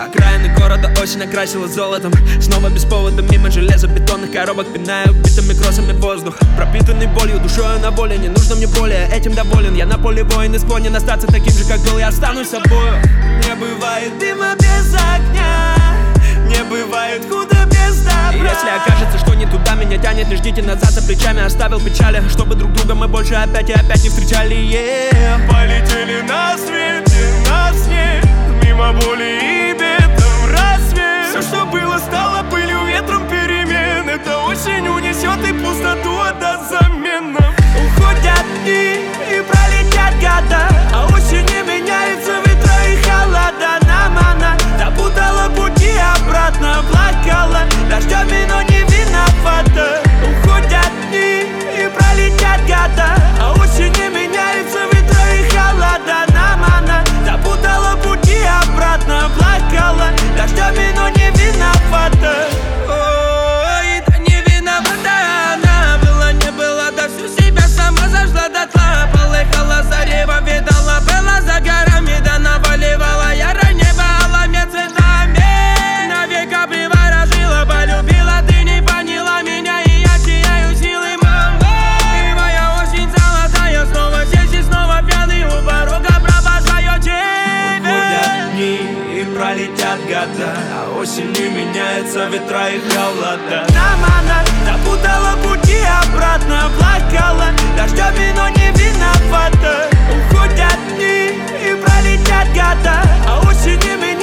Окраины города осень окрасила золотом. Снова без повода мимо железобетонных коробок, пиная убитыми кроссами воздух. Пропитанный болью, душою на воле, не нужно мне более, этим доволен. Я на поле воин, и склонен остаться таким же, как был. Я останусь собою. Не бывает дыма без огня, не бывает худо без добра. И если окажется, что не туда меня тянет, не ждите назад, за плечами оставил печали, чтобы друг друга мы больше опять и опять не встречали. Полетели на свете, нас нет, мимо боли и бед в рассвет. Все, что было, стало пылью, ветром перемен. Это осень унесет и пустоту отдаст замену. Уходят дни и пролетят года, а осенью меняются ветра и холода. Нам она запутала пути обратно, плакала дождями, но не виновата. Уходят дни и пролетят года, а осенью меняются ветра и холода. Нам она запутала пути обратно, плакала дождями, но не виновата. Ой, да не виновата она, была не была, да всю себя сама зажгла дотла. Полыхала зарево, видала, была за горами, да наваливала яро небо алыми цветами. Навека приворожила, полюбила, ты не поняла меня, и я теряю силы, мама. И моя осень золотая, снова здесь и снова пьяный у порога провожаю тебя. Уходят дни и пролетят года, а осенью меняются ветра и холода. Нам она запутала пути обратно, плакала дождями, но не виновата. Уходят дни и пролетят года, а осенью меняются